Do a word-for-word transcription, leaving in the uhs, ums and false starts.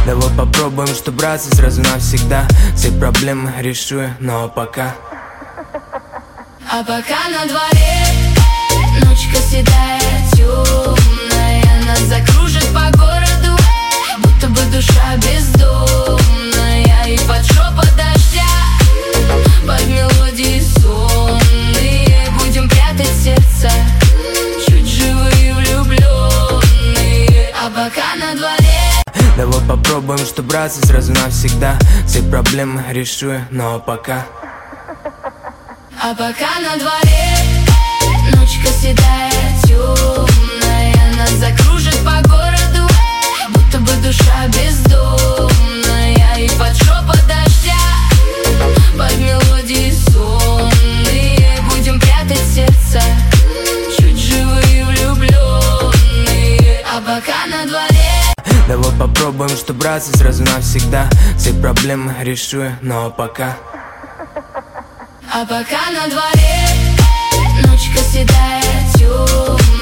Давай попробуем, что браться сразу навсегда. Все проблемы решу я, но пока. А пока на дворе ночка седая, темная, нас закружит по городу, будто бы душа бездомная. И под шепот дождя, под мелодии сонные, будем прятать сердца, чуть живые влюбленные. А пока на дворе давай попробуем, что браться сразу навсегда. Все проблемы решу я, но пока. А пока на дворе ночка седая, темная, нас закружит по городу, будто бы душа бездомная. И под шепот дождя, под мелодии сонные, будем прятать сердца, чуть живые влюбленные. А пока на дворе давай попробуем, что браться сразу навсегда. Все проблемы решу я, но пока. А пока на дворе ночка седая, темная.